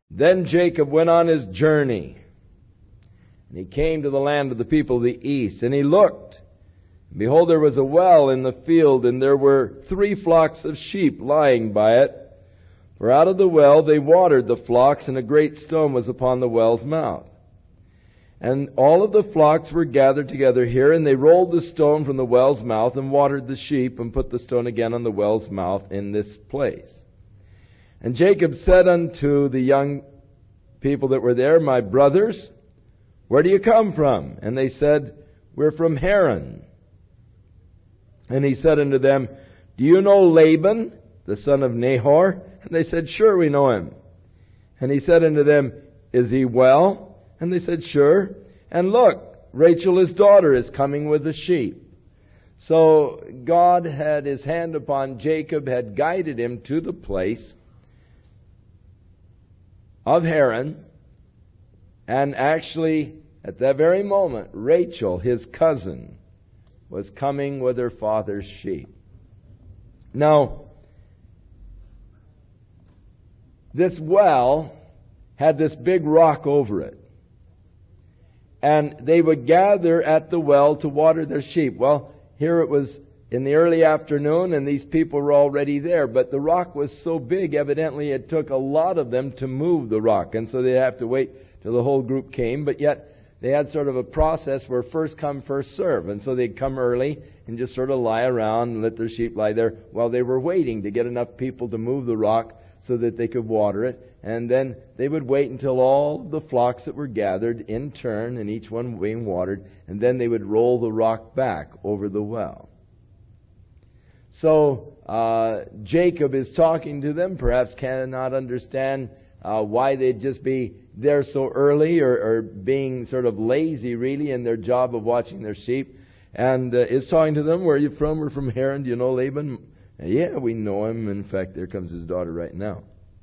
Then Jacob went on his journey, and he came to the land of the people of the east, and he looked. And behold, there was a well in the field, and there were 3 flocks of sheep lying by it. For out of the well they watered the flocks, and a great stone was upon the well's mouth. And all of the flocks were gathered together here, and they rolled the stone from the well's mouth, and watered the sheep, and put the stone again on the well's mouth in this place. And Jacob said unto the young people that were there, My brothers, where do you come from? And they said, We're from Haran. And he said unto them, Do you know Laban, the son of Nahor? And they said, Sure, we know him. And he said unto them, Is he well? And they said, Sure. And look, Rachel his daughter is coming with the sheep. So God had his hand upon Jacob, had guided him to the place of Haran. And actually, at that very moment, Rachel, his cousin, was coming with her father's sheep. Now, this well had this big rock over it. And they would gather at the well to water their sheep. Well, here it was in the early afternoon, and these people were already there. But the rock was so big, evidently it took a lot of them to move the rock. And so they'd have to wait till the whole group came. But yet, they had sort of a process where first come, first serve. And so they'd come early and just sort of lie around and let their sheep lie there while they were waiting to get enough people to move the rock so that they could water it. And then they would wait until all the flocks that were gathered in turn, and each one being watered, and then they would roll the rock back over the well. So Jacob is talking to them, perhaps cannot understand why they'd just be there so early, or being sort of lazy really in their job of watching their sheep, and is talking to them, Where are you from? We're from Haran. Do you know Laban? Yeah, we know him. In fact, there comes his daughter right now.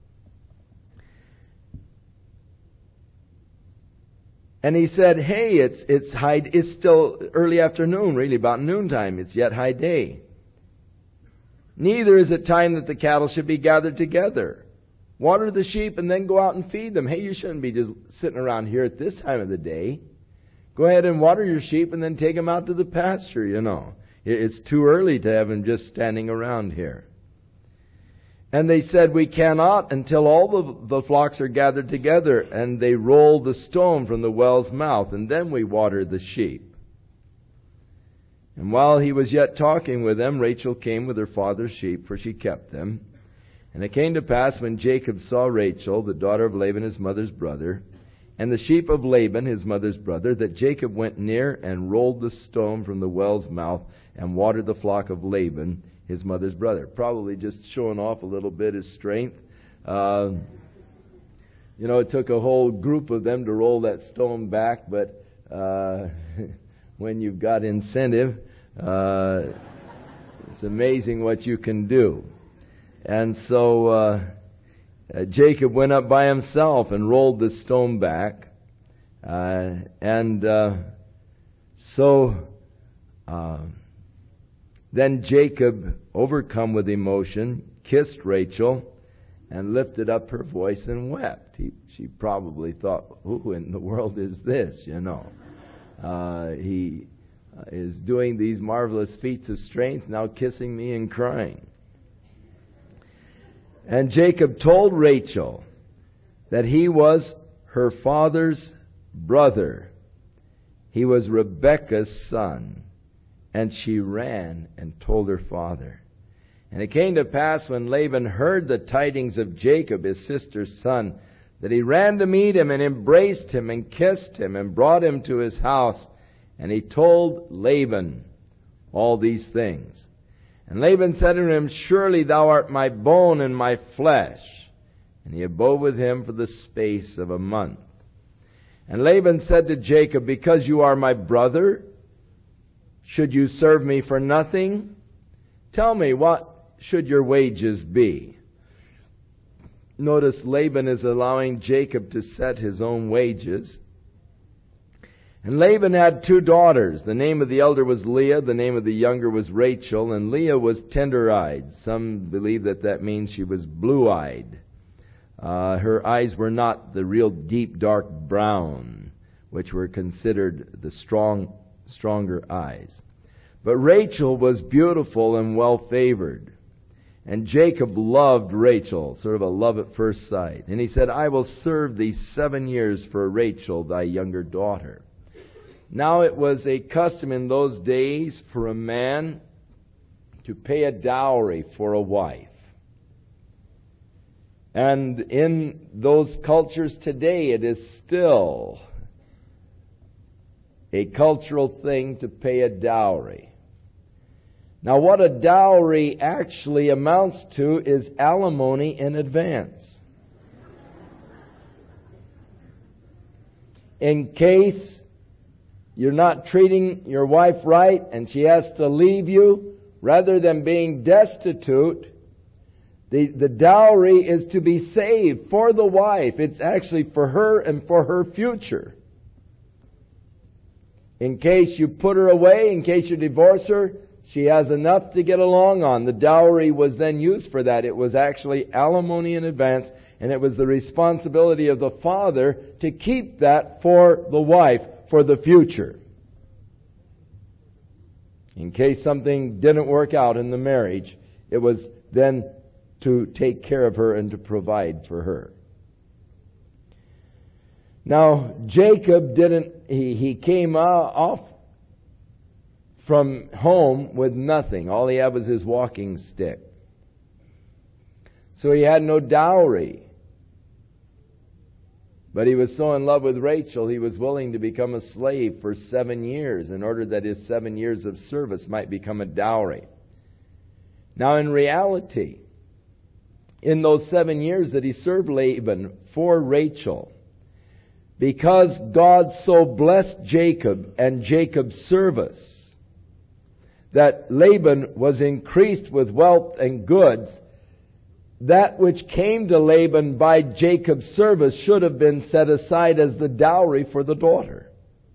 And he said, Hey, it's still early afternoon, really, about noontime. It's yet high day. Neither is it time that the cattle should be gathered together. Water the sheep and then go out and feed them. Hey, you shouldn't be just sitting around here at this time of the day. Go ahead and water your sheep and then take them out to the pasture, you know. It's too early to have them just standing around here. And they said, We cannot until all the flocks are gathered together. And they rolled the stone from the well's mouth, and then we watered the sheep. And while he was yet talking with them, Rachel came with her father's sheep, for she kept them. And it came to pass, when Jacob saw Rachel, the daughter of Laban his mother's brother, and the sheep of Laban his mother's brother, that Jacob went near and rolled the stone from the well's mouth, and watered the flock of Laban his mother's brother. Probably just showing off a little bit his strength. It took a whole group of them to roll that stone back, but when you've got incentive, it's amazing what you can do. And so Jacob went up by himself and rolled the stone back. Then Jacob, overcome with emotion, kissed Rachel and lifted up her voice and wept. She probably thought, Who in the world is this, you know? He is doing these marvelous feats of strength, now kissing me and crying. And Jacob told Rachel that he was her father's brother. He was Rebekah's son. And she ran and told her father. And it came to pass, when Laban heard the tidings of Jacob, his sister's son, that he ran to meet him and embraced him and kissed him and brought him to his house. And he told Laban all these things. And Laban said to him, Surely thou art my bone and my flesh. And he abode with him for the space of a month. And Laban said to Jacob, Because you are my brother, should you serve me for nothing? Tell me, what should your wages be? Notice Laban is allowing Jacob to set his own wages. And Laban had 2 daughters. The name of the elder was Leah. The name of the younger was Rachel. And Leah was tender-eyed. Some believe that means she was blue-eyed. Her eyes were not the real deep, dark brown, which were considered the stronger eyes. But Rachel was beautiful and well-favored. And Jacob loved Rachel, sort of a love at first sight. And he said, I will serve thee 7 years for Rachel, thy younger daughter. Now it was a custom in those days for a man to pay a dowry for a wife. And in those cultures today, it is still a cultural thing to pay a dowry. Now, what a dowry actually amounts to is alimony in advance. In case you're not treating your wife right and she has to leave you, rather than being destitute, the dowry is to be saved for the wife. It's actually for her and for her future. In case you put her away, in case you divorce her, she has enough to get along on. The dowry was then used for that. It was actually alimony in advance, and it was the responsibility of the father to keep that for the wife for the future. In case something didn't work out in the marriage, it was then to take care of her and to provide for her. Now, Jacob he came off from home with nothing. All he had was his walking stick. So he had no dowry. But he was so in love with Rachel, he was willing to become a slave for 7 years in order that his 7 years of service might become a dowry. Now, in reality, in those 7 years that he served Laban for Rachel, because God so blessed Jacob and Jacob's service, that Laban was increased with wealth and goods, that which came to Laban by Jacob's service should have been set aside as the dowry for the daughter.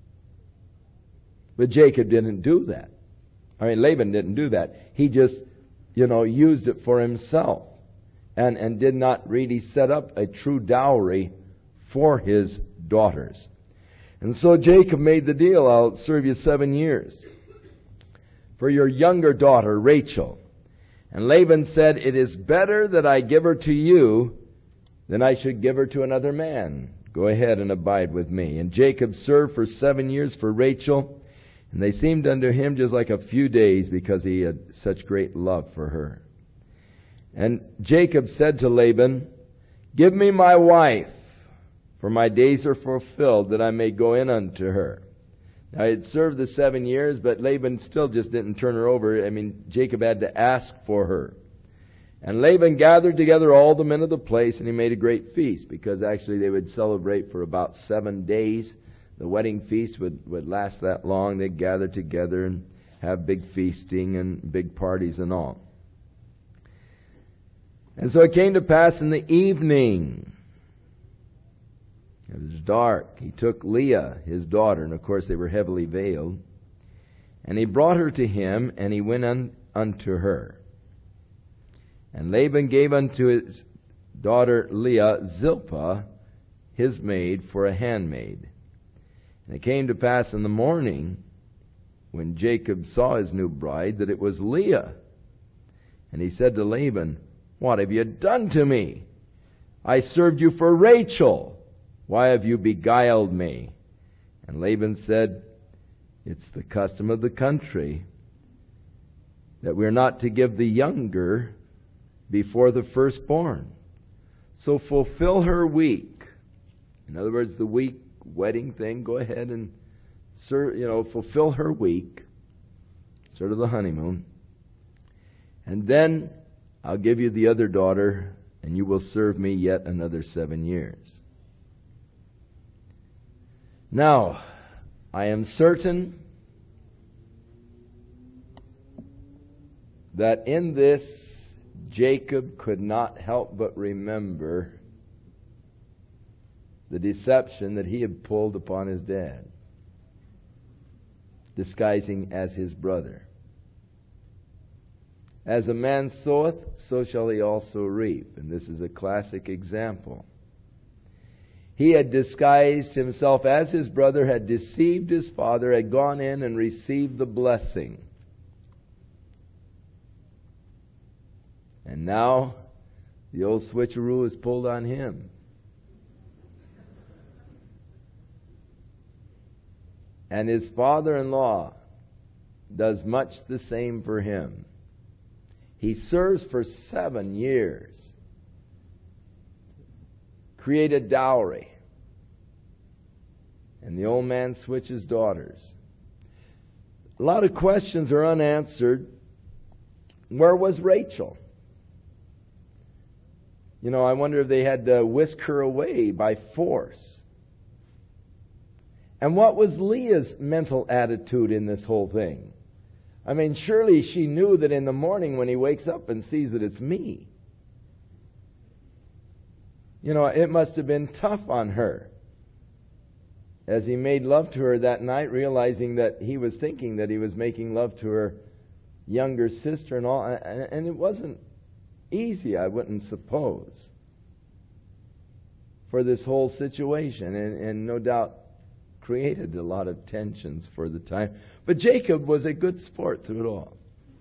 But Jacob didn't do that. Laban didn't do that. He just, used it for himself and did not really set up a true dowry for his daughters. And so Jacob made the deal, I'll serve you 7 years for your younger daughter, Rachel. And Laban said, it is better that I give her to you than I should give her to another man. Go ahead and abide with me. And Jacob served for 7 years for Rachel, and they seemed unto him just like a few days because he had such great love for her. And Jacob said to Laban, give me my wife, for my days are fulfilled, that I may go in unto her. Now, he had served the 7 years, but Laban still just didn't turn her over. Jacob had to ask for her. And Laban gathered together all the men of the place, and he made a great feast, because actually they would celebrate for about 7 days. The wedding feast would last that long. They'd gather together and have big feasting and big parties and all. And so it came to pass in the evening, it was dark, he took Leah, his daughter, and of course they were heavily veiled, and he brought her to him, and he went unto her. And Laban gave unto his daughter Leah Zilpah, his maid, for a handmaid. And it came to pass in the morning, when Jacob saw his new bride, that it was Leah. And he said to Laban, what have you done to me? I served you for Rachel. Why have you beguiled me? And Laban said, it's the custom of the country that we're not to give the younger before the firstborn. So fulfill her week. In other words, the week wedding thing, go ahead and fulfill her week, sort of the honeymoon. And then I'll give you the other daughter, and you will serve me yet another 7 years. Now, I am certain that in this, Jacob could not help but remember the deception that he had pulled upon his dad, disguising as his brother. As a man soweth, so shall he also reap. And this is a classic example. He had disguised himself as his brother, had deceived his father, had gone in and received the blessing. And now the old switcheroo is pulled on him. And his father-in-law does much the same for him. He serves for 7 years. Create a dowry. And the old man switches daughters. A lot of questions are unanswered. Where was Rachel? You know, I wonder if they had to whisk her away by force. And what was Leah's mental attitude in this whole thing? I mean, surely she knew that in the morning when he wakes up and sees that it's me. You know, it must have been tough on her as he made love to her that night, realizing that he was thinking that he was making love to her younger sister and all. And it wasn't easy, I wouldn't suppose, for this whole situation. And no doubt created a lot of tensions for the time. But Jacob was a good sport through it all.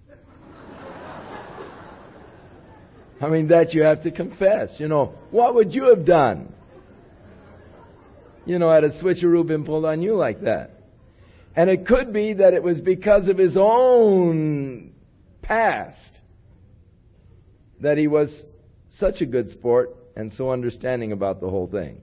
I mean, that you have to confess. You know, what would you have done? You know, had a switcheroo been pulled on you like that? And it could be that it was because of his own past that he was such a good sport and so understanding about the whole thing.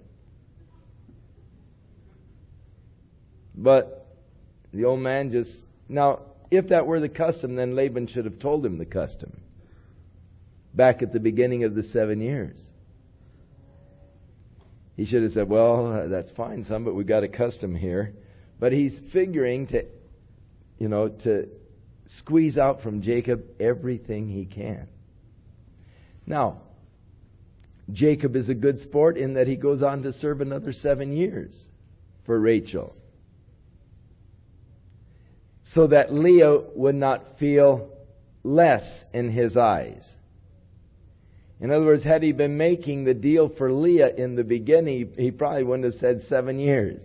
But the old man just... Now, if that were the custom, then Laban should have told him the custom back at the beginning of the 7 years. He should have said, well, that's fine, son, but we've got a custom here. But he's figuring to squeeze out from Jacob everything he can. Now, Jacob is a good sport in that he goes on to serve another 7 years for Rachel, so that Leah would not feel less in his eyes. In other words, had he been making the deal for Leah in the beginning, he probably wouldn't have said 7 years,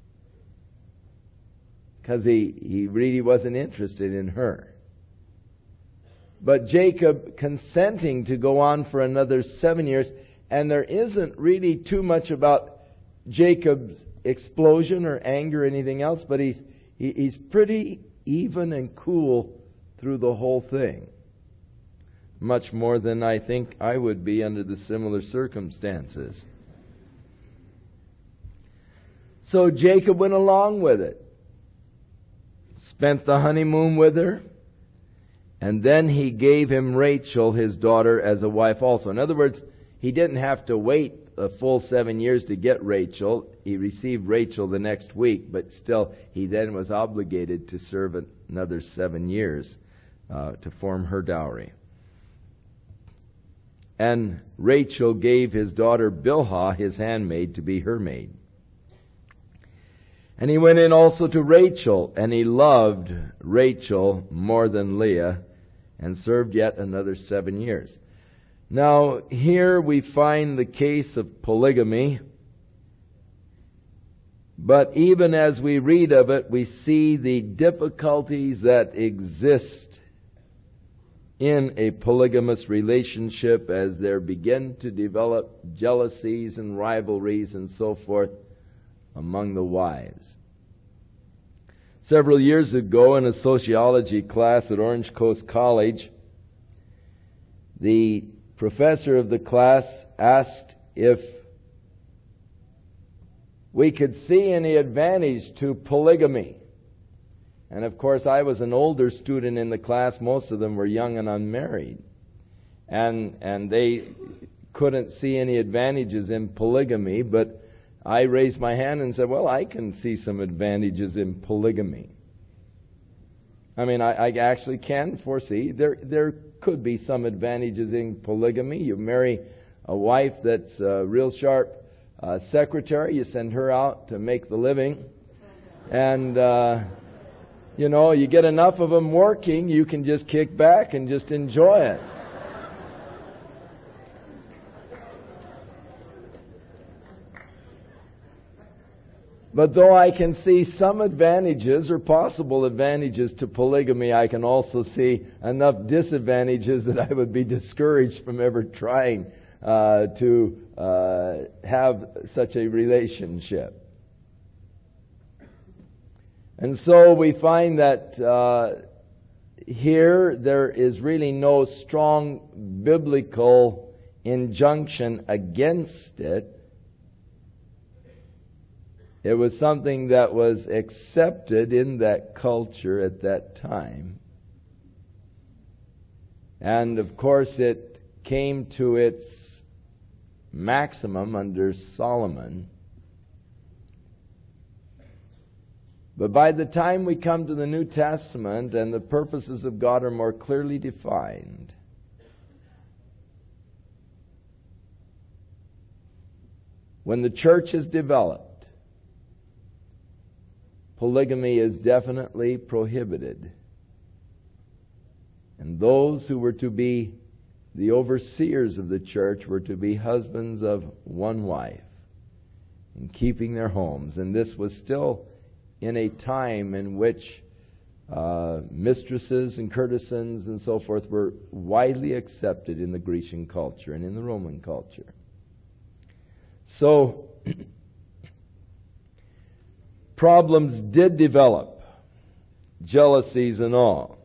because he really wasn't interested in her. But Jacob consenting to go on for another 7 years, and there isn't really too much about Jacob's explosion or anger or anything else, but he's pretty even and cool through the whole thing. Much more than I think I would be under the similar circumstances. So Jacob went along with it. Spent the honeymoon with her. And then he gave him Rachel, his daughter, as a wife also. In other words, he didn't have to wait a full 7 years to get Rachel. He received Rachel the next week, but still he then was obligated to serve another 7 years to form her dowry. And Rachel gave his daughter Bilhah, his handmaid, to be her maid. And he went in also to Rachel, and he loved Rachel more than Leah, and served yet another 7 years. Now, here we find the case of polygamy. But even as we read of it, we see the difficulties that exist in a polygamous relationship as there begin to develop jealousies and rivalries and so forth among the wives. Several years ago in a sociology class at Orange Coast College, the professor of the class asked if we could see any advantage to polygamy. And of course, I was an older student in the class. Most of them were young and unmarried. And they couldn't see any advantages in polygamy, but I raised my hand and said, well, I can see some advantages in polygamy. I mean, I actually can foresee there could be some advantages in polygamy. You marry a wife that's a real sharp secretary. You send her out to make the living. And You know, you get enough of them working, you can just kick back and just enjoy it. But though I can see some advantages or possible advantages to polygamy, I can also see enough disadvantages that I would be discouraged from ever trying to have such a relationship. And so we find that here there is really no strong biblical injunction against it. It was something that was accepted in that culture at that time. And of course it came to its maximum under Solomon. But by the time we come to the New Testament and the purposes of God are more clearly defined, when the church is developed, polygamy is definitely prohibited. And those who were to be the overseers of the church were to be husbands of one wife and keeping their homes. And this was still in a time in which mistresses and courtesans and so forth were widely accepted in the Grecian culture and in the Roman culture. So, problems did develop, jealousies and all.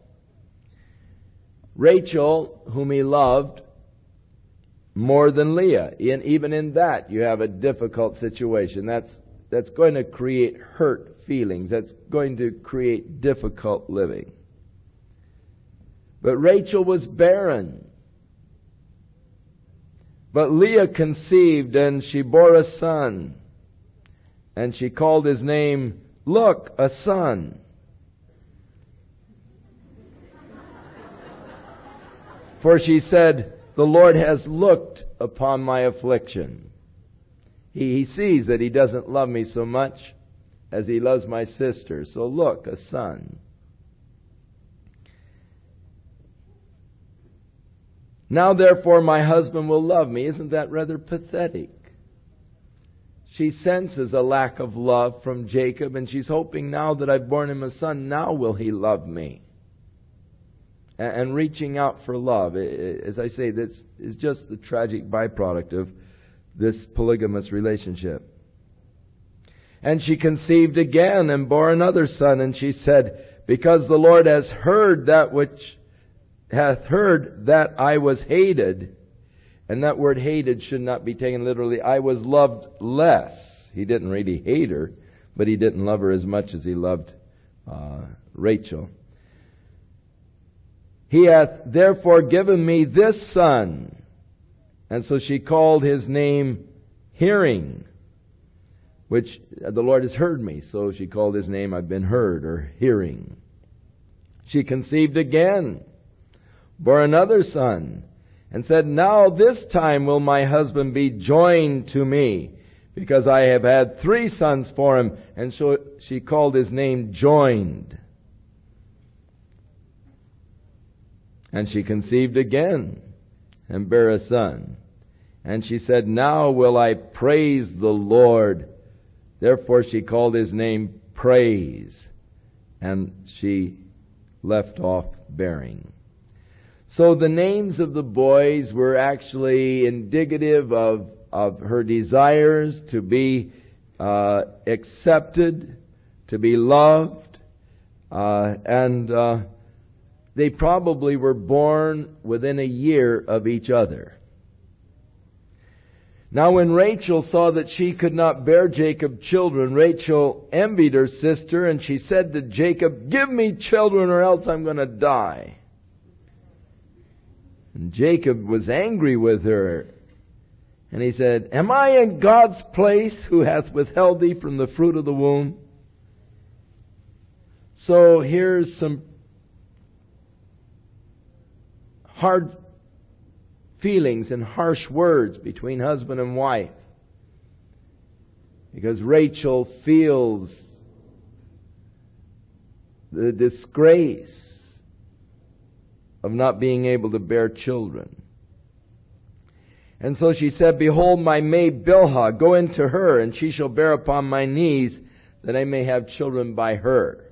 Rachel, whom he loved more than Leah, even in that you have a difficult situation. That's going to create hurt feelings. That's going to create difficult living. But Rachel was barren. But Leah conceived, and she bore a son. And she called his name, "Look, a son." For she said, "The Lord has looked upon my affliction." He sees that he doesn't love me so much as he loves my sister. So look, a son. Now therefore my husband will love me. Isn't that rather pathetic? She senses a lack of love from Jacob, and she's hoping now that I've borne him a son, now will he love me. And reaching out for love. As I say, this is just the tragic byproduct of this polygamous relationship. And she conceived again and bore another son, and she said, "Because the Lord has heard that which hath heard that I was hated." And that word hated should not be taken literally. I was loved less. He didn't really hate her, but he didn't love her as much as he loved Rachel. "He hath therefore given me this son." And so she called his name Hearing, which the Lord has heard me. So she called his name, I've been heard, or Hearing. She conceived again, bore another son, and said, "Now this time will my husband be joined to me, because I have had 3 sons for him." And so she called his name Joined. And she conceived again, and bare a son. And she said, "Now will I praise the Lord." Therefore she called his name Praise. And she left off bearing. So the names of the boys were actually indicative of her desires to be accepted, to be loved, and they probably were born within a year of each other. Now when Rachel saw that she could not bear Jacob children, Rachel envied her sister, and she said to Jacob, "Give me children or else I'm going to die." And Jacob was angry with her. And he said, "Am I in God's place, who hath withheld thee from the fruit of the womb?" So here's some hard feelings and harsh words between husband and wife. Because Rachel feels the disgrace of not being able to bear children. And so she said, Behold my maid Bilhah, go into her, and she shall bear upon my knees, that I may have children by her.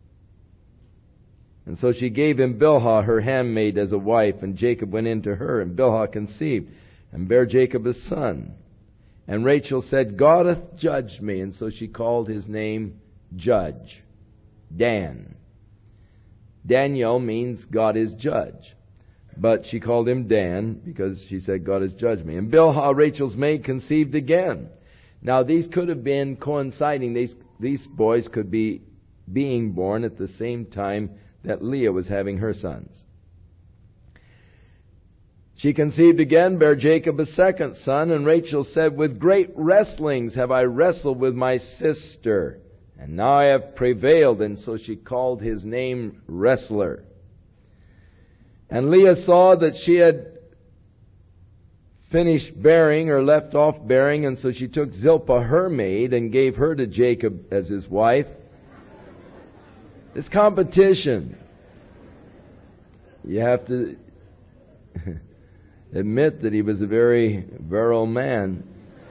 And so she gave him Bilhah, her handmaid, as a wife, and Jacob went in to her, and Bilhah conceived, and bare Jacob a son. And Rachel said, God hath judged me. And so she called his name Judge, Dan. Daniel means God is judge. But she called him Dan because she said, God has judged me. And Bilhah, Rachel's maid, conceived again. Now these could have been coinciding. These boys could be being born at the same time that Leah was having her sons. She conceived again, bare Jacob a second son, and Rachel said, With great wrestlings have I wrestled with my sister, and now I have prevailed. And so she called his name Wrestler. And Leah saw that she had finished bearing or left off bearing, and so she took Zilpah, her maid, and gave her to Jacob as his wife. It's competition. You have to admit that he was a very virile man.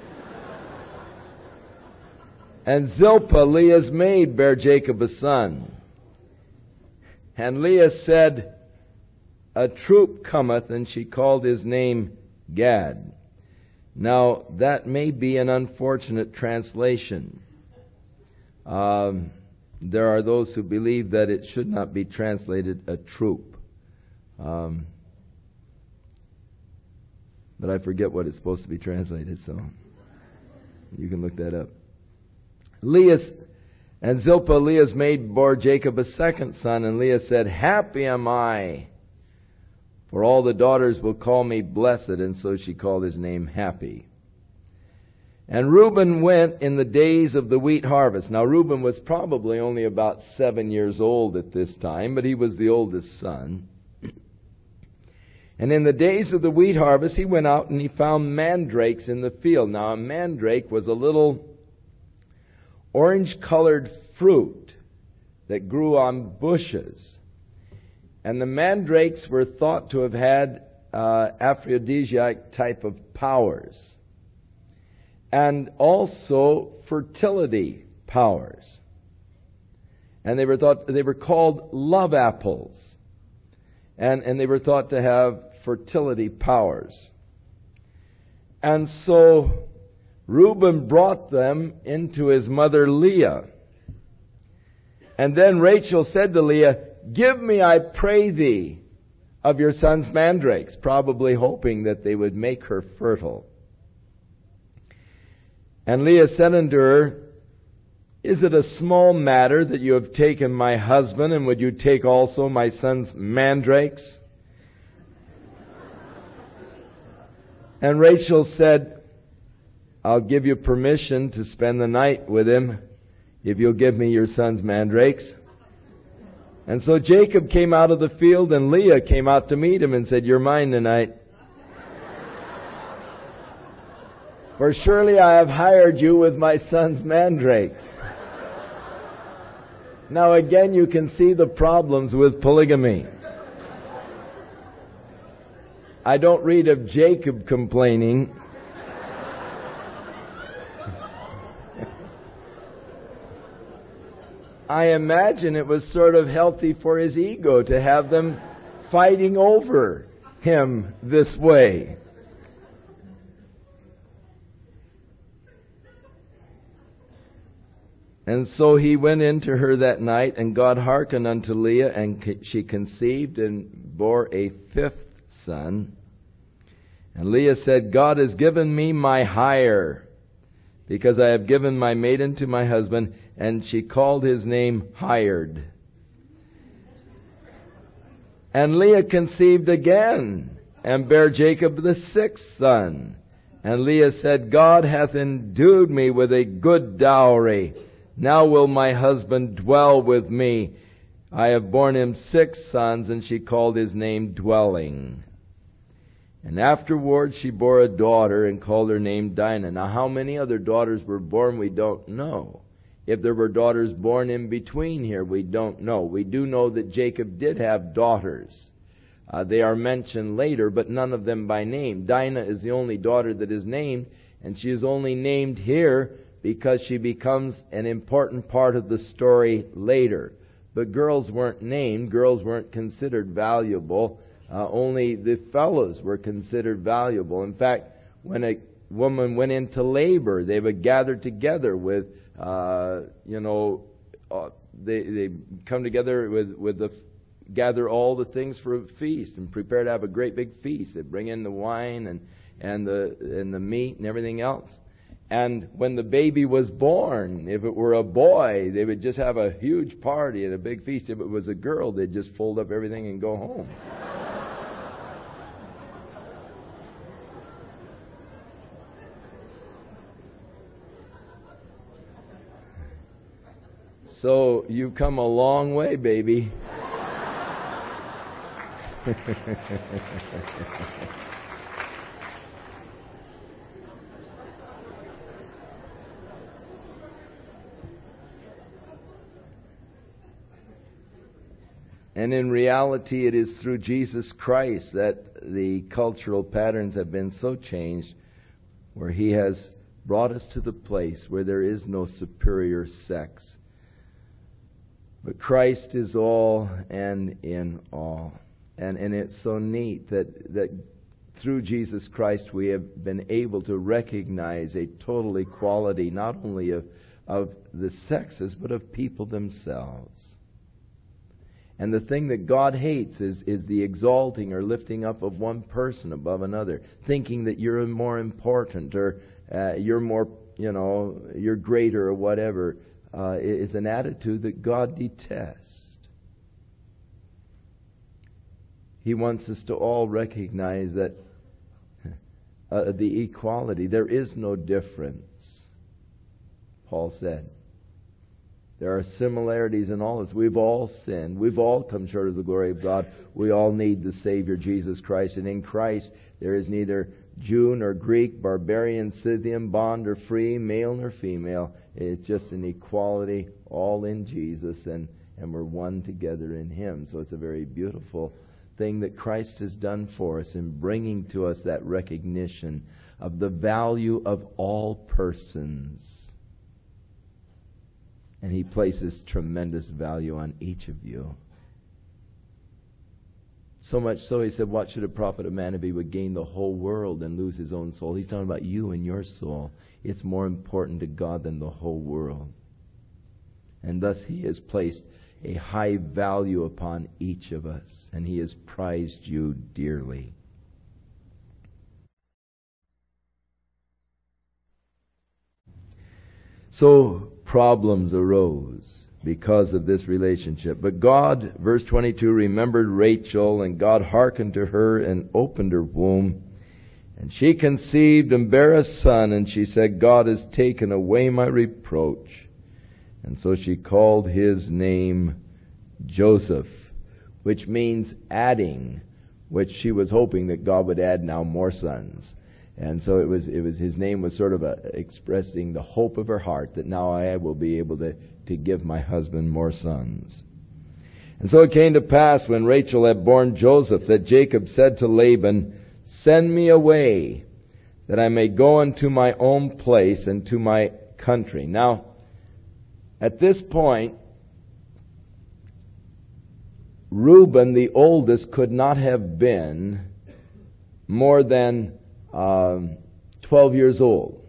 And Zilpah, Leah's maid, bare Jacob a son. And Leah said, A troop cometh, and she called his name Gad. Now, that may be an unfortunate translation. There are those who believe that it should not be translated a troop. But I forget what it's supposed to be translated, so you can look that up. And Zilpah, Leah's maid, bore Jacob a second son, and Leah said, Happy am I, for all the daughters will call me blessed, and so she called his name Happy. And Reuben went in the days of the wheat harvest. Now Reuben was probably only about 7 years old at this time, but he was the oldest son. And in the days of the wheat harvest, he went out and he found mandrakes in the field. Now a mandrake was a little orange-colored fruit that grew on bushes. And the mandrakes were thought to have had aphrodisiac type of powers. And also fertility powers. And they were called love apples. And they were thought to have fertility powers. And so Reuben brought them into his mother Leah. And then Rachel said to Leah, Give me, I pray thee, of your son's mandrakes, probably hoping that they would make her fertile. And Leah said unto her, Is it a small matter that you have taken my husband, and would you take also my son's mandrakes? And Rachel said, I'll give you permission to spend the night with him if you'll give me your son's mandrakes. And so Jacob came out of the field, and Leah came out to meet him and said, You're mine tonight. For surely I have hired you with my son's mandrakes. Now again, you can see the problems with polygamy. I don't read of Jacob complaining. I imagine it was sort of healthy for his ego to have them fighting over him this way. And so he went into her that night, and God hearkened unto Leah, and she conceived and bore a fifth son. And Leah said, God has given me my hire, because I have given my maiden to my husband. And she called his name Hired. And Leah conceived again, and bare Jacob the sixth son. And Leah said, God hath endued me with a good dowry. Now will my husband dwell with me. I have borne him 6 sons, and she called his name Dwelling. And afterward she bore a daughter, and called her name Dinah. Now how many other daughters were born, we don't know. If there were daughters born in between here, we don't know. We do know that Jacob did have daughters. They are mentioned later, but none of them by name. Dinah is the only daughter that is named, and she is only named here because she becomes an important part of the story later. But girls weren't named. Girls weren't considered valuable. Only the fellows were considered valuable. In fact, when a woman went into labor, they would gather together with, they come together gather all the things for a feast and prepare to have a great big feast. They bring in the wine and the meat and everything else. And when the baby was born, if it were a boy, they would just have a huge party and a big feast. If it was a girl, they'd just fold up everything and go home. So you've come a long way, baby. And in reality, it is through Jesus Christ that the cultural patterns have been so changed, where He has brought us to the place where there is no superior sex. But Christ is all and in all. And it's so neat that through Jesus Christ we have been able to recognize a total equality, not only of the sexes, but of people themselves. And the thing that God hates is the exalting or lifting up of one person above another, thinking that you're more important or you're more, you're greater or whatever. Is an attitude that God detests. He wants us to all recognize that the equality, there is no difference. Paul said, there are similarities in all of us. We've all sinned. We've all come short of the glory of God. We all need the Savior, Jesus Christ. And in Christ, there is neither Jew nor Greek, barbarian, Scythian, bond or free, male nor female. It's just an equality, all in Jesus, and we're one together in Him. So it's a very beautiful thing that Christ has done for us in bringing to us that recognition of the value of all persons. And He places tremendous value on each of you. So much so, He said, what should it profit a man if he would gain the whole world and lose his own soul? He's talking about you and your soul. It's more important to God than the whole world. And thus He has placed a high value upon each of us, and He has prized you dearly. So problems arose because of this relationship. But God, verse 22, remembered Rachel, and God hearkened to her and opened her womb. And she conceived and bare a son, and she said, God has taken away my reproach. And so she called his name Joseph, which means adding, which she was hoping that God would add now more sons. And so it was his name was sort of expressing the hope of her heart that now I will be able to give my husband more sons. And so it came to pass when Rachel had borne Joseph that Jacob said to Laban, send me away, that I may go unto my own place and to my country. Now, at this point, Reuben, the oldest, could not have been more than 12 years old,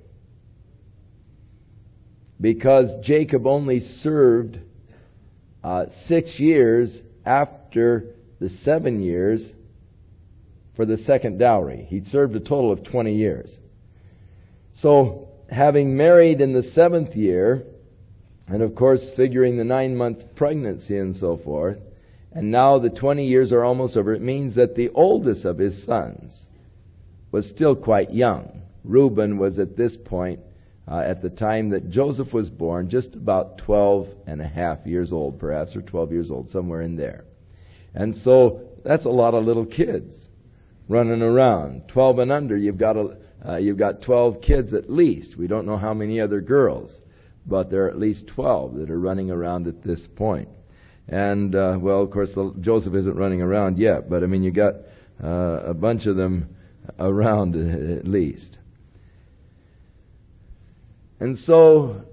because Jacob only served 6 years after the 7 years for the second dowry. He'd served a total of 20 years. So, having married in the 7th year, and of course figuring the 9-month pregnancy and so forth, and now the 20 years are almost over, it means that the oldest of his sons was still quite young. Reuben was at this point, at the time that Joseph was born, just about 12 and a half years old, perhaps, or 12 years old, somewhere in there. And so that's a lot of little kids running around. 12 and under, you've got 12 kids at least. We don't know how many other girls. but there are at least 12 that are running around at this point. And, well, of course, Joseph isn't running around yet, but, I mean, you got a bunch of them around at least. And so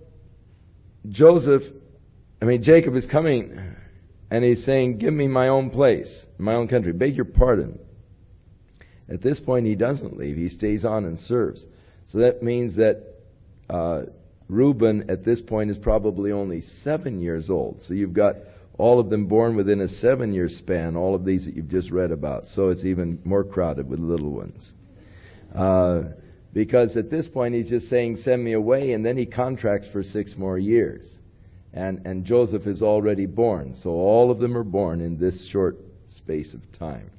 Jacob is coming and he's saying, give me my own place, my own country. Beg your pardon. At this point, he doesn't leave. He stays on and serves. So that means that Reuben at this point is probably only 7 years old. So you've got all of them born within a 7-year span, all of these that you've just read about. So it's even more crowded with little ones. Because at this point he's just saying, send me away, and then he contracts for 6 more years. And Joseph is already born. So all of them are born in this short space of time.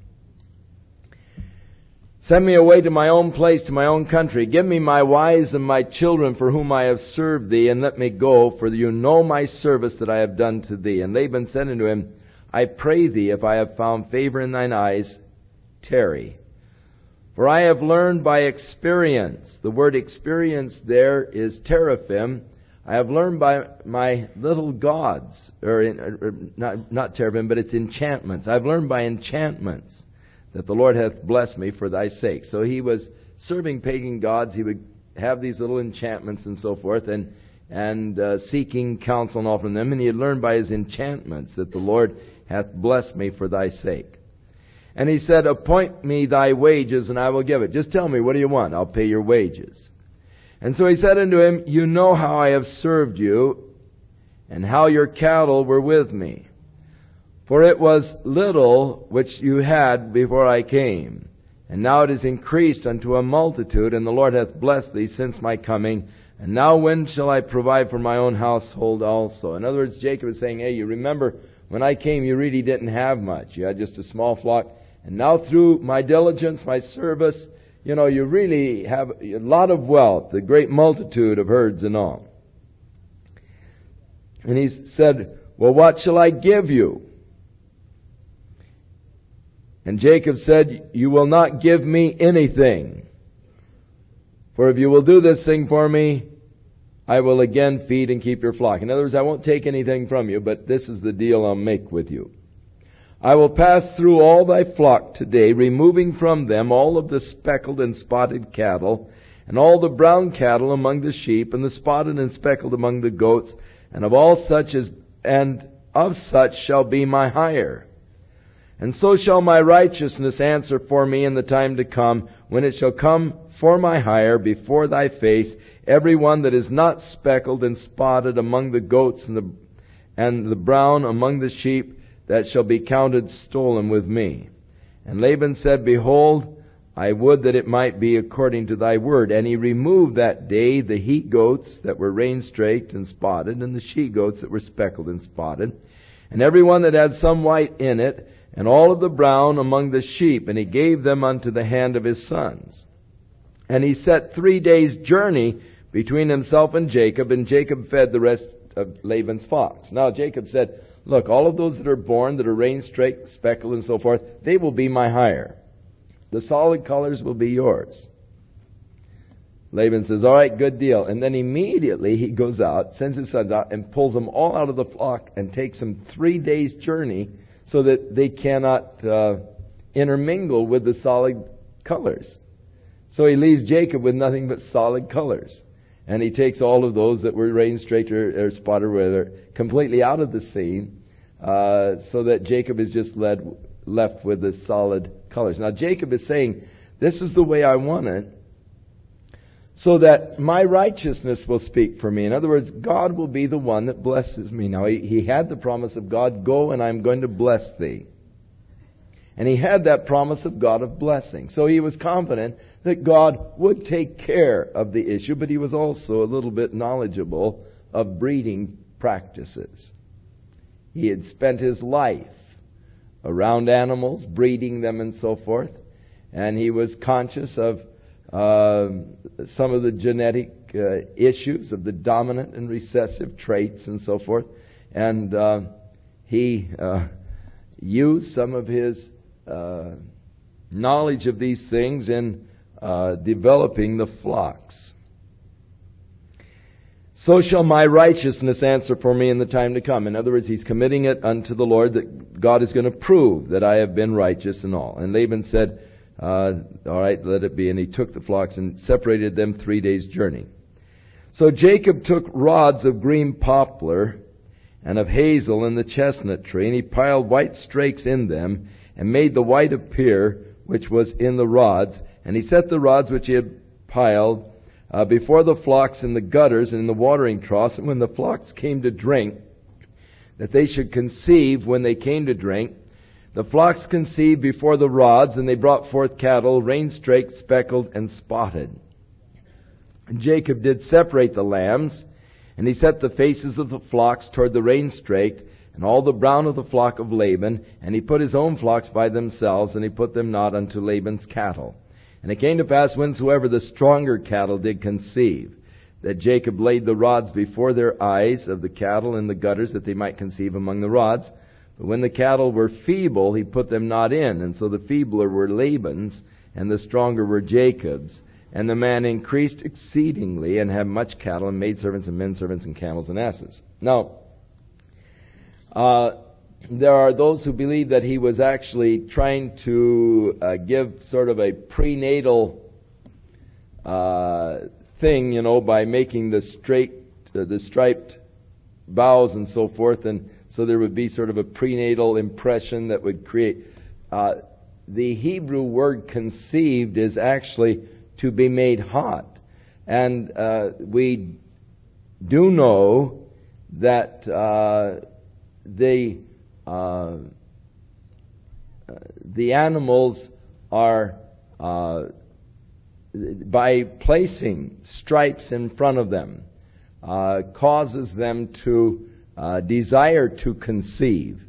Send me away to my own place, to my own country. Give me my wives and my children for whom I have served thee, and let me go, for you know my service that I have done to thee. And Laban said unto him, I pray thee, if I have found favor in thine eyes, tarry. For I have learned by experience. The word experience there is teraphim. I have learned by my little gods, not teraphim, but it's enchantments. I've learned by enchantments that the Lord hath blessed me for thy sake. So he was serving pagan gods. He would have these little enchantments and so forth, and seeking counsel and all from them. And he had learned by his enchantments that the Lord hath blessed me for thy sake. And he said, appoint me thy wages, and I will give it. Just tell me, what do you want? I'll pay your wages. And so he said unto him, you know how I have served you, and how your cattle were with me. For it was little which you had before I came, and now it is increased unto a multitude, and the Lord hath blessed thee since my coming. And now when shall I provide for my own household also? In other words, Jacob is saying, hey, you remember when I came you really didn't have much. You had just a small flock. And now through my diligence, my service, you really have a lot of wealth, a great multitude of herds and all. And he said, well, what shall I give you? And Jacob said, you will not give me anything. For if you will do this thing for me, I will again feed and keep your flock. In other words, I won't take anything from you, but this is the deal I'll make with you. I will pass through all thy flock today, removing from them all of the speckled and spotted cattle, and all the brown cattle among the sheep, and the spotted and speckled among the goats, and of such shall be my hire. And so shall my righteousness answer for me in the time to come, when it shall come for my hire before thy face, every one that is not speckled and spotted among the goats and the brown among the sheep, that shall be counted stolen with me. And Laban said, behold, I would that it might be according to thy word. And he removed that day the he goats that were rain-streaked and spotted, and the she goats that were speckled and spotted, and every one that had some white in it, and all of the brown among the sheep, and he gave them unto the hand of his sons. And he set 3 days' journey between himself and Jacob fed the rest of Laban's flocks. Now Jacob said, look, all of those that are born, that are rain-streaked, speckled, and so forth, they will be my hire. The solid colors will be yours. Laban says, all right, good deal. And then immediately he goes out, sends his sons out, and pulls them all out of the flock and takes them 3 days' journey so that they cannot intermingle with the solid colors. So he leaves Jacob with nothing but solid colors. And he takes all of those that were rain-streaked or spotted or whatever completely out of the scene, so that Jacob is just left with the solid colors. Now Jacob is saying, this is the way I want it, so that my righteousness will speak for me. In other words, God will be the one that blesses me. Now he had the promise of God, go and I'm going to bless thee. And he had that promise of God of blessing. So he was confident that God would take care of the issue, but he was also a little bit knowledgeable of breeding practices. He had spent his life around animals, breeding them and so forth, and he was conscious of some of the genetic issues of the dominant and recessive traits and so forth, and he used some of his knowledge of these things in developing the flocks. so shall my righteousness answer for me in the time to come. In other words, he's committing it unto the Lord that God is going to prove that I have been righteous and all. And Laban said, all right, let it be. And he took the flocks and separated them 3 days' journey. So Jacob took rods of green poplar and of hazel and the chestnut tree, and he piled white strakes in them, and made the white appear, which was in the rods. And he set the rods which he had piled before the flocks in the gutters and in the watering troughs, and when the flocks came to drink, that they should conceive when they came to drink. The flocks conceived before the rods, and they brought forth cattle, rain-straked, speckled, and spotted. And Jacob did separate the lambs, and he set the faces of the flocks toward the rain-straked, and all the brown of the flock of Laban, and he put his own flocks by themselves, and he put them not unto Laban's cattle. And it came to pass, whensoever the stronger cattle did conceive, that Jacob laid the rods before their eyes of the cattle in the gutters, that they might conceive among the rods. But when the cattle were feeble, he put them not in. And so the feebler were Laban's, and the stronger were Jacob's. And the man increased exceedingly, and had much cattle, and maidservants, and menservants, and camels, and asses. Now, there are those who believe that he was actually trying to give sort of a prenatal thing, by making the striped boughs and so forth, and so there would be sort of a prenatal impression that would create. The Hebrew word conceived is actually to be made hot, and we do know that the animals are, by placing stripes in front of them, causes them to desire to conceive.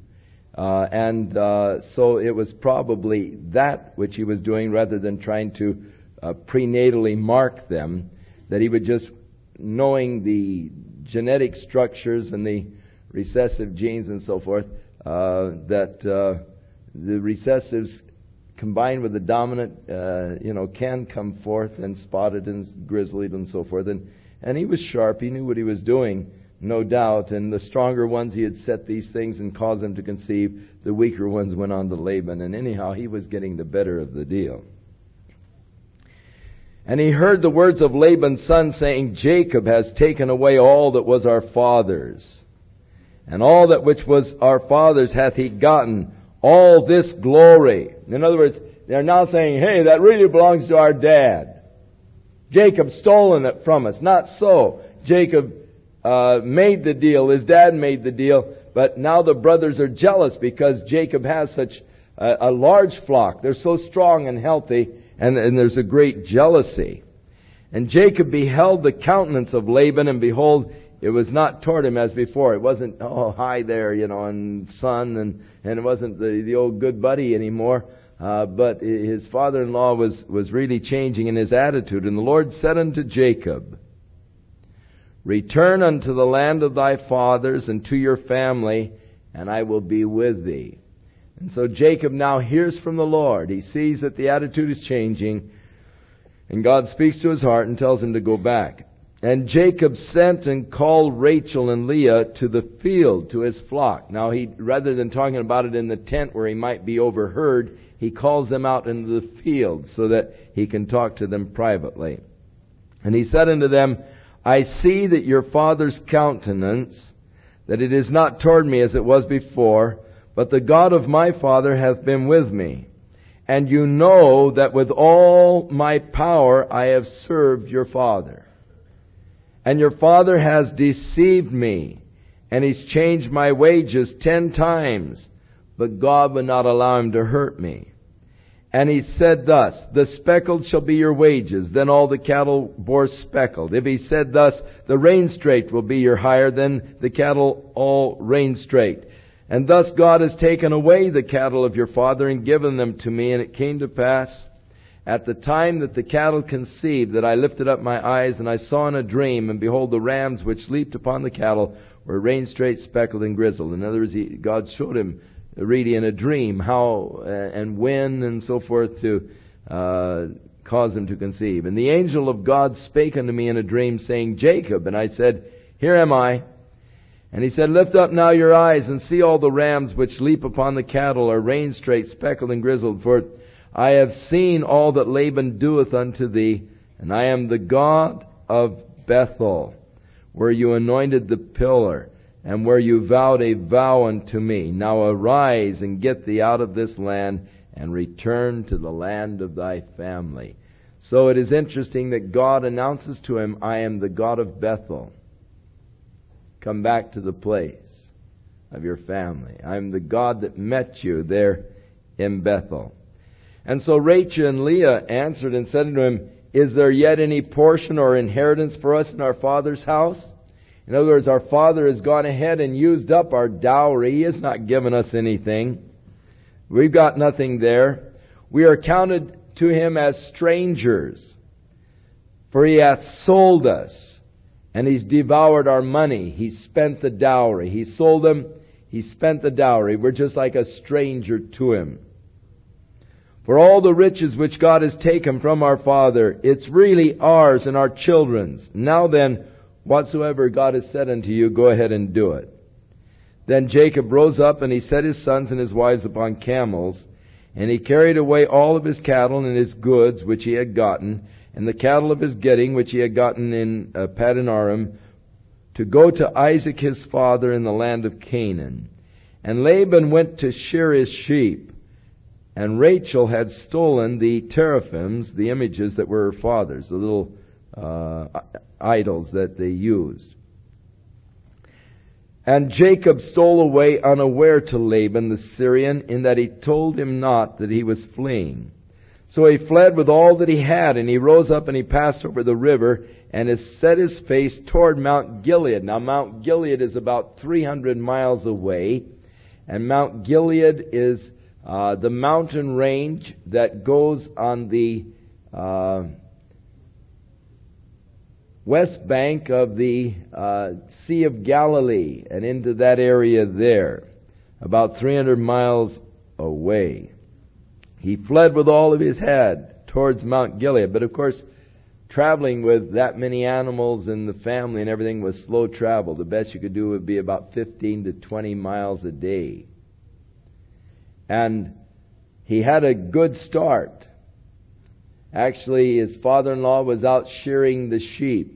So it was probably that which he was doing rather than trying to prenatally mark them, that he would just, knowing the genetic structures and the recessive genes and so forth, that the recessives combined with the dominant, can come forth, and spotted and grizzlied and so forth. And he was sharp. He knew what he was doing, no doubt. And the stronger ones, he had set these things and caused them to conceive. The weaker ones went on to Laban. And anyhow, he was getting the better of the deal. And he heard the words of Laban's son, saying, Jacob has taken away all that was our father's, and all that which was our father's hath he gotten, all this glory. In other words, they're now saying, hey, that really belongs to our dad. Jacob's stolen it from us. Not so. Jacob made the deal. His dad made the deal. But now the brothers are jealous because Jacob has such a large flock. They're so strong and healthy, and there's a great jealousy. And Jacob beheld the countenance of Laban, and behold, it was not toward him as before. It wasn't, hi there, and son, and it wasn't the old good buddy anymore. But his father-in-law was really changing in his attitude. And the Lord said unto Jacob, Return unto the land of thy fathers and to your family, and I will be with thee. And so Jacob now hears from the Lord. He sees that the attitude is changing, and God speaks to his heart and tells him to go back. And Jacob sent and called Rachel and Leah to the field, to his flock. Now, rather than talking about it in the tent where he might be overheard, he calls them out into the field so that he can talk to them privately. And he said unto them, I see that your father's countenance, that it is not toward me as it was before, but the God of my father hath been with me. And you know that with all my power I have served your father. And your father has deceived me, and he's changed my wages 10 times, but God would not allow him to hurt me. And he said thus, the speckled shall be your wages. Then all the cattle bore speckled. If he said thus, the rain-straked will be your hire, then the cattle all rain-straked. And thus God has taken away the cattle of your father and given them to me. And it came to pass, at the time that the cattle conceived, that I lifted up my eyes, and I saw in a dream, and behold, the rams which leaped upon the cattle were rain-straked, speckled, and grizzled. In other words, God showed him really in a dream how and when and so forth to cause them to conceive. And the angel of God spake unto me in a dream, saying, Jacob. And I said, Here am I. And he said, Lift up now your eyes and see all the rams which leap upon the cattle are ranged straight, speckled and grizzled. For I have seen all that Laban doeth unto thee, and I am the God of Bethel, where you anointed the pillar, and where you vowed a vow unto me. Now arise and get thee out of this land, and return to the land of thy family. So it is interesting that God announces to him, I am the God of Bethel. Come back to the place of your family. I am the God that met you there in Bethel. And so Rachel and Leah answered and said unto him, Is there yet any portion or inheritance for us in our father's house? In other words, our father has gone ahead and used up our dowry. He has not given us anything. We've got nothing there. We are counted to him as strangers, for he hath sold us, and he's devoured our money. He spent the dowry. He sold them. He spent the dowry. We're just like a stranger to him. For all the riches which God has taken from our father, it's really ours and our children's. Now then, whatsoever God has said unto you, go ahead and do it. Then Jacob rose up, and he set his sons and his wives upon camels, and he carried away all of his cattle and his goods which he had gotten, and the cattle of his getting which he had gotten in Paddan Aram, to go to Isaac his father in the land of Canaan. And Laban went to shear his sheep, and Rachel had stolen the teraphims, the images that were her father's, the little idols that they used. And Jacob stole away unaware to Laban the Syrian, in that he told him not that he was fleeing. So he fled with all that he had, and he rose up and he passed over the river, and has set his face toward Mount Gilead. Now Mount Gilead is about 300 miles away, and Mount Gilead is the mountain range that goes on the west bank of the Sea of Galilee and into that area there, about 300 miles away. He fled with all of his head towards Mount Gilead. But of course, traveling with that many animals and the family and everything was slow travel. The best you could do would be about 15 to 20 miles a day. And he had a good start. Actually, his father-in-law was out shearing the sheep.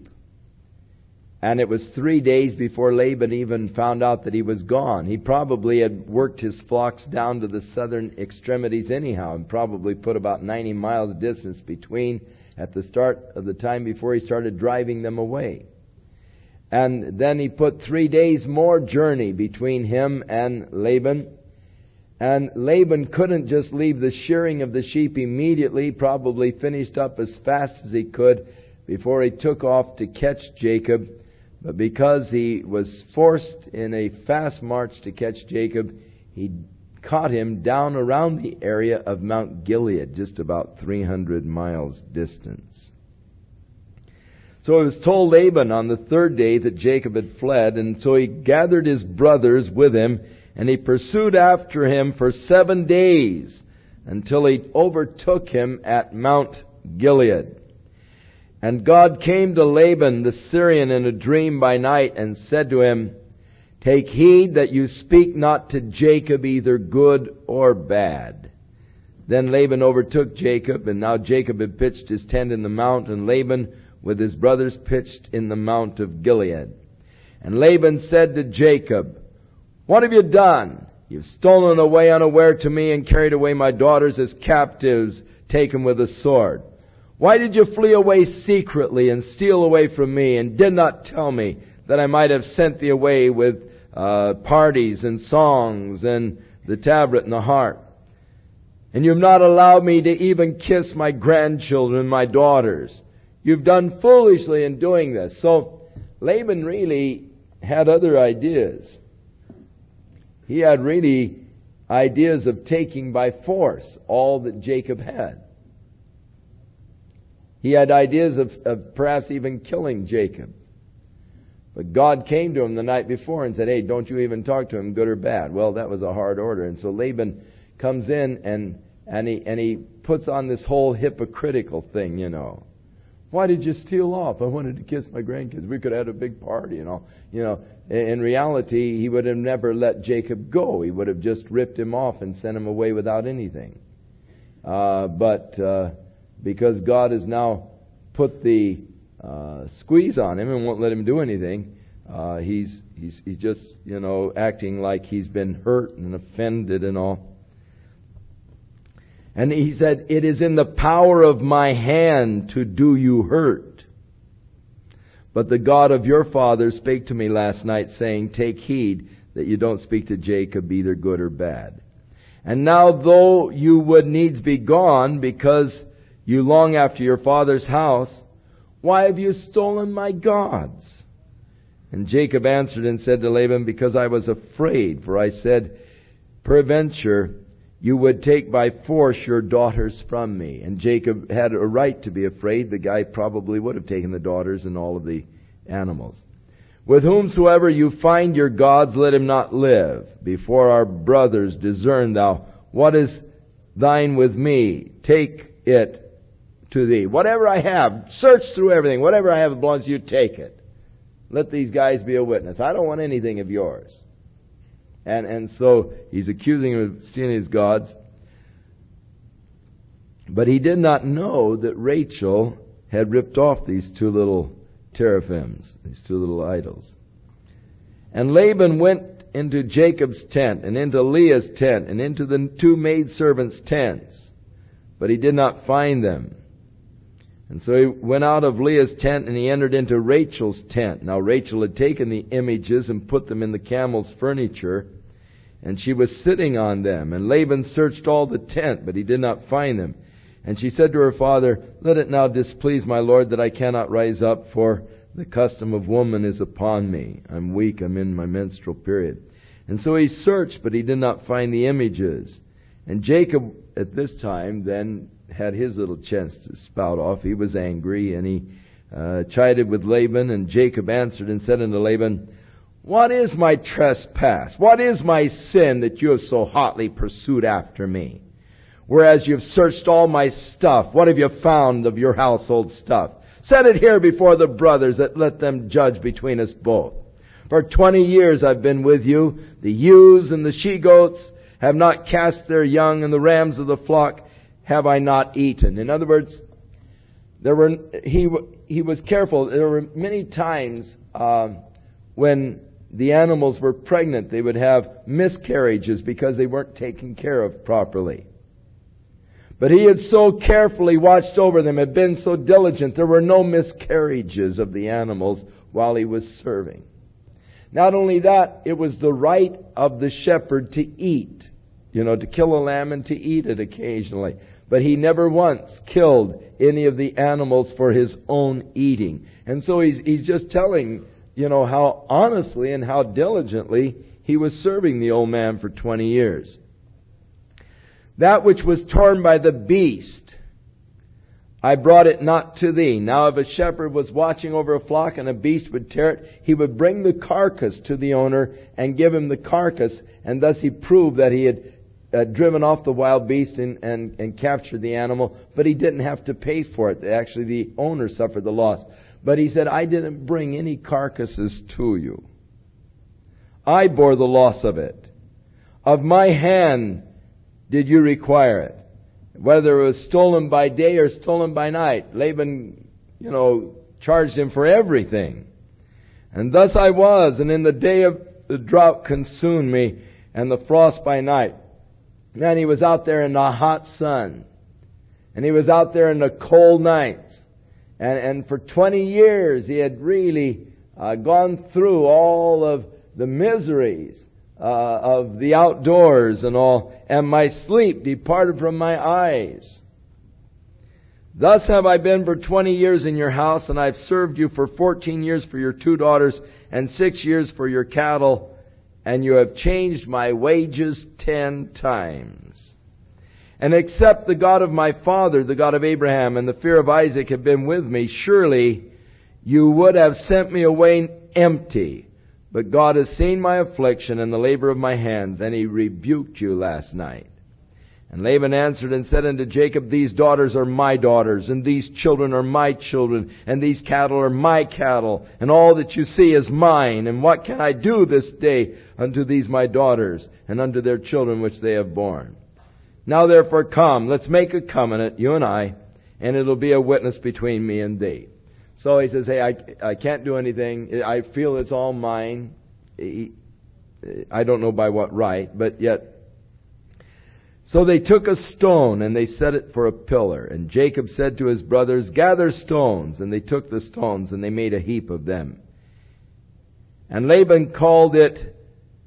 And it was 3 days before Laban even found out that he was gone. He probably had worked his flocks down to the southern extremities anyhow, and probably put about 90 miles distance between at the start of the time before he started driving them away. And then he put 3 days more journey between him and Laban. And Laban couldn't just leave the shearing of the sheep immediately, probably finished up as fast as he could before he took off to catch Jacob. But because he was forced in a fast march to catch Jacob, he caught him down around the area of Mount Gilead, just about 300 miles distance. So it was told Laban on the third day that Jacob had fled, and so he gathered his brothers with him, and he pursued after him for 7 days until he overtook him at Mount Gilead. And God came to Laban the Syrian in a dream by night and said to him, Take heed that you speak not to Jacob either good or bad. Then Laban overtook Jacob, and now Jacob had pitched his tent in the mount, and Laban with his brothers pitched in the mount of Gilead. And Laban said to Jacob, What have you done? You've stolen away unaware to me and carried away my daughters as captives taken with a sword. Why did you flee away secretly and steal away from me, and did not tell me, that I might have sent thee away with parties and songs and the tabret and the harp? And you've not allowed me to even kiss my grandchildren, my daughters. You've done foolishly in doing this. So Laban really had other ideas. He had really ideas of taking by force all that Jacob had. He had ideas of perhaps even killing Jacob. But God came to him the night before and said, Hey, don't you even talk to him, good or bad. Well, that was a hard order. And so Laban comes in and he puts on this whole hypocritical thing, Why did you steal off? I wanted to kiss my grandkids. We could have had a big party and all. In reality, he would have never let Jacob go. He would have just ripped him off and sent him away without anything. But because God has now put the squeeze on him and won't let him do anything, he's just, acting like he's been hurt and offended and all. And he said, "It is in the power of my hand to do you hurt. But the God of your father spake to me last night, saying, Take heed that you don't speak to Jacob either good or bad. And now though you would needs be gone, because you long after your father's house, why have you stolen my gods?" And Jacob answered and said to Laban, "Because I was afraid, for I said, Peradventure you would take by force your daughters from me." And Jacob had a right to be afraid. The guy probably would have taken the daughters and all of the animals. "With whomsoever you find your gods, let him not live. Before our brothers discern thou what is thine with me. Take it to thee." Whatever I have, search through everything. Whatever I have that belongs to you, take it. Let these guys be a witness. I don't want anything of yours. And so he's accusing him of stealing his gods. But he did not know that Rachel had ripped off these two little teraphims, these two little idols. And Laban went into Jacob's tent, and into Leah's tent, and into the two maidservants' tents. But he did not find them. And so he went out of Leah's tent, and he entered into Rachel's tent. Now Rachel had taken the images and put them in the camel's furniture, and she was sitting on them. And Laban searched all the tent, but he did not find them. And she said to her father, "Let it now displease my lord that I cannot rise up, for the custom of woman is upon me. I'm weak, I'm in my menstrual period." And so he searched, but he did not find the images. And Jacob at this time then had his little chance to spout off. He was angry, and he chided with Laban. And Jacob answered and said unto Laban, "What is my trespass? What is my sin that you have so hotly pursued after me? Whereas you have searched all my stuff, what have you found of your household stuff? Set it here before the brothers, that let them judge between us both. For 20 years I've been with you. The ewes and the she-goats have not cast their young, and the rams of the flock have I not eaten." In other words, he was careful. There were many times when the animals were pregnant, they would have miscarriages because they weren't taken care of properly. But he had so carefully watched over them, had been so diligent, there were no miscarriages of the animals while he was serving. Not only that, it was the right of the shepherd to eat, to kill a lamb and to eat it occasionally. But he never once killed any of the animals for his own eating. And so he's just telling, how honestly and how diligently he was serving the old man for 20 years. "That which was torn by the beast, I brought it not to thee." Now if a shepherd was watching over a flock and a beast would tear it, he would bring the carcass to the owner and give him the carcass, and thus he proved that he had driven off the wild beast and captured the animal, but he didn't have to pay for it. Actually, the owner suffered the loss. But he said, "I didn't bring any carcasses to you. I bore the loss of it. Of my hand did you require it?" Whether it was stolen by day or stolen by night, Laban, charged him for everything. "And thus I was, and in the day of the drought consumed me, and the frost by night." Man, he was out there in the hot sun, and he was out there in the cold nights. And for 20 years he had really gone through all of the miseries of the outdoors and all, and my sleep departed from my eyes. "Thus have I been for 20 years in your house, and I've served you for 14 years for your 2 daughters, and 6 years for your cattle, and you have changed my wages 10 times. And except the God of my father, the God of Abraham, and the fear of Isaac had been with me, surely you would have sent me away empty. But God has seen my affliction and the labor of my hands, and He rebuked you last night. And Laban answered and said unto Jacob, These daughters are my daughters, and these children are my children, and these cattle are my cattle, and all that you see is mine. And what can I do this day unto these my daughters, and unto their children which they have borne? Now therefore come, let's make a covenant, you and I, and it'll be a witness between me and thee. So he says, hey, I can't do anything. I feel it's all mine. I don't know by what right, but yet. So they took a stone, and they set it for a pillar. And Jacob said to his brothers, Gather stones. And they took the stones, and they made a heap of them. And Laban called it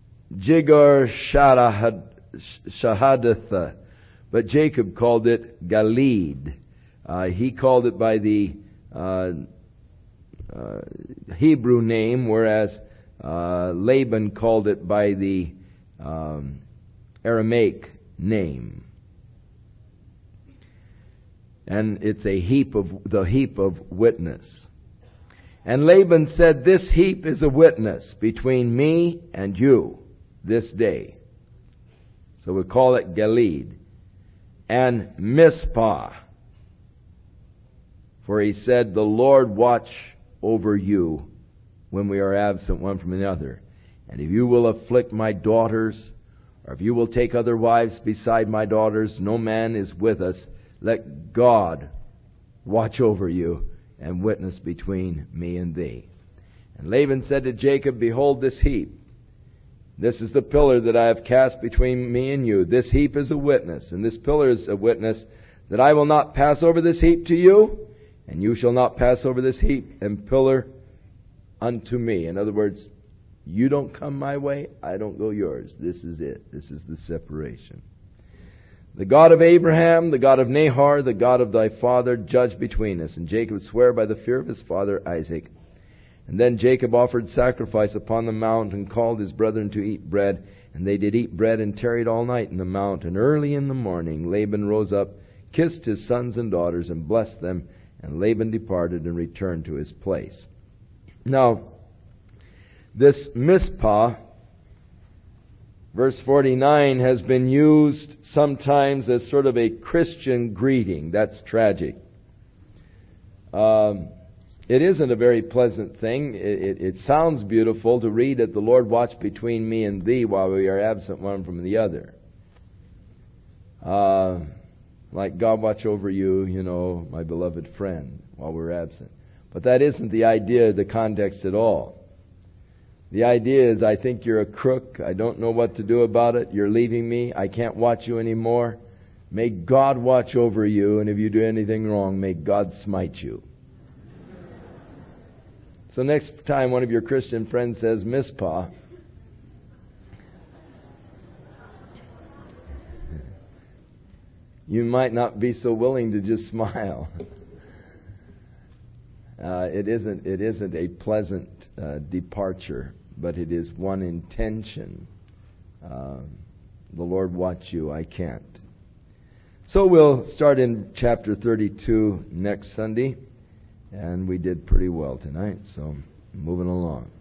Jegar-Shahadath, but Jacob called it Galeed. He called it by the Hebrew name, whereas Laban called it by the Aramaic name. And it's the heap of witness. And Laban said, This heap is a witness between me and you this day. So we call it Galeed. And Mizpah. For he said, The Lord watch over you when we are absent one from another. And if you will afflict my daughters, or if you will take other wives beside my daughters, no man is with us. Let God watch over you and witness between me and thee. And Laban said to Jacob, Behold this heap. This is the pillar that I have cast between me and you. This heap is a witness, and this pillar is a witness that I will not pass over this heap to you, and you shall not pass over this heap and pillar unto me. In other words, you don't come my way, I don't go yours. This is it. This is the separation. The God of Abraham, the God of Nahor, the God of thy father, judge between us. And Jacob sware by the fear of his father Isaac. And then Jacob offered sacrifice upon the mount, and called his brethren to eat bread. And they did eat bread, and tarried all night in the mount. And early in the morning Laban rose up, kissed his sons and daughters, and blessed them. And Laban departed and returned to his place. Now, this Mizpah, verse 49, has been used sometimes as sort of a Christian greeting. That's tragic. It isn't a very pleasant thing. It sounds beautiful to read that the Lord watch between me and thee while we are absent one from the other. Like God watch over you, my beloved friend, while we're absent. But that isn't the idea, the context at all. The idea is, I think you're a crook. I don't know what to do about it. You're leaving me. I can't watch you anymore. May God watch over you, and if you do anything wrong, may God smite you. So next time one of your Christian friends says Mizpah, you might not be so willing to just smile. It isn't a pleasant departure, but it is one intention. The Lord watch you, I can't. So we'll start in chapter 32 next Sunday, and we did pretty well tonight, so moving along.